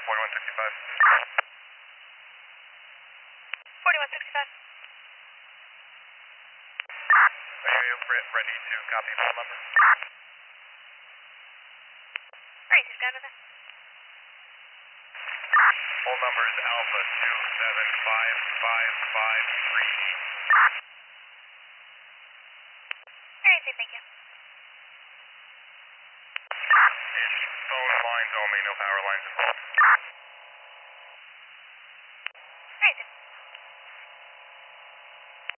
4165. 4165. Are you ready to copy full number? Ready to scan over. Full number is Alpha 2755538. Alright, thank you. It's phone lines only, no power lines involved.